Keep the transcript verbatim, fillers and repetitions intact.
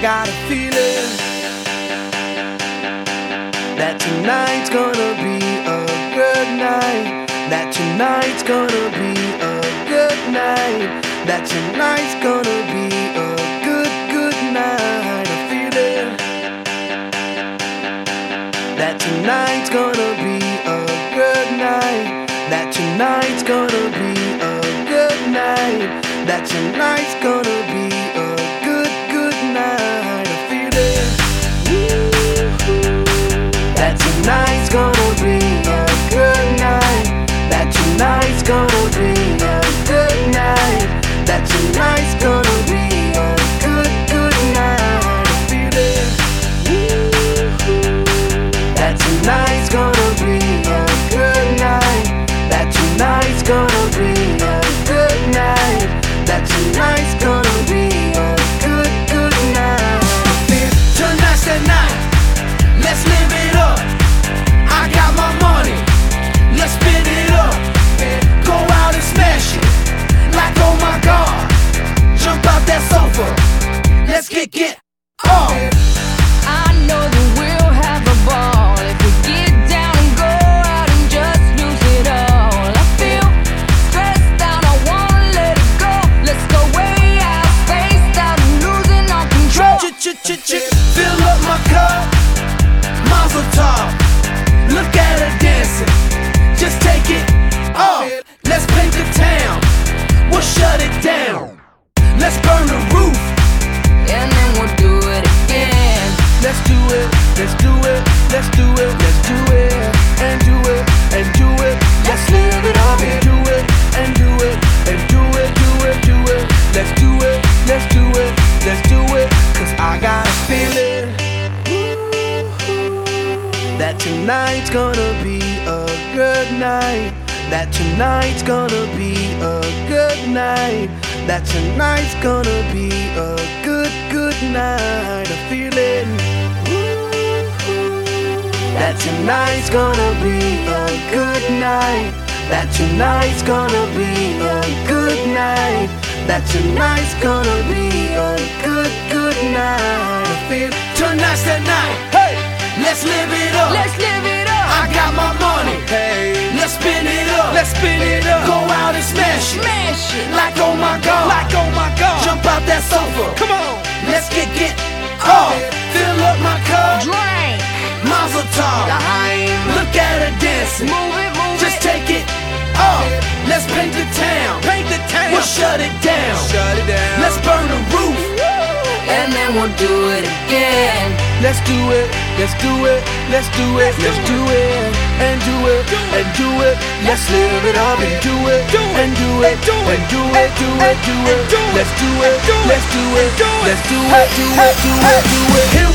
got a feeling that tonight's gonna be a good night. That tonight's gonna be a good night. That tonight's gonna be a good, good night. A feeling that tonight's gonna be a good night. That tonight's gonna be a good night. That tonight's gonna be a good, good night. A feeling that tonight's gonna be a good night. That tonight's gonna be a good night. That tonight's gonna be a good, good night. A feeling that tonight's gonna be a good night. That tonight's gonna be a good night. That tonight's gonna be a good, good night. Tonight's the night, let's live it up. I got my money, let's spin it up. Go out and smash it, like oh my God. Jump out that sofa, let's kick it off. I know that we'll have a ball if we get down and go out and just lose it all. I feel stressed out, I wanna let it go. Let's go way out, spaced out and losing all control. Fill up my cup, Mazel tov. Look at her dancing, just take it off. Let's paint the town, we'll shut it down. Let's burn the roof, And then we'll do it again. let's do it, let's do it, let's do it, let's do it, and do it, and do it. Let's live it up and do it, and do it, and do it, do it, do it. Let's do it, let's do it, let's do it. Cause I got a feeling that tonight's gonna be a good night. That tonight's gonna be a good night. That tonight's gonna be a good, good night. A feeling that tonight's gonna be a good night. That tonight's gonna be a good night. That tonight's gonna be a good, good night. I feel tonight's the night. Hey, let's live it up. Let's live it up. I got my money. Hey, let's spin it up. Let's spin it up. Go out and smash it. Smash it. Like oh my God. Like oh my God. Jump out that sofa. Come on. Let's get it off. Fill up my cup. Drink. Mazel tov. Look at her dancing. Move it, move Just it. take it off. Let's paint the town. Paint the town. We'll shut it down. Shut it down. Let's burn the roof. And then we'll do it again. Let's do it. Let's do it. Let's do it. Let's do it. And do it. And do it. Let's live it up and do it. And do it. And do it. Do it. Do it. Let's do it. Let's do it. Let's do it. Do it. Do it. Do it. Do it.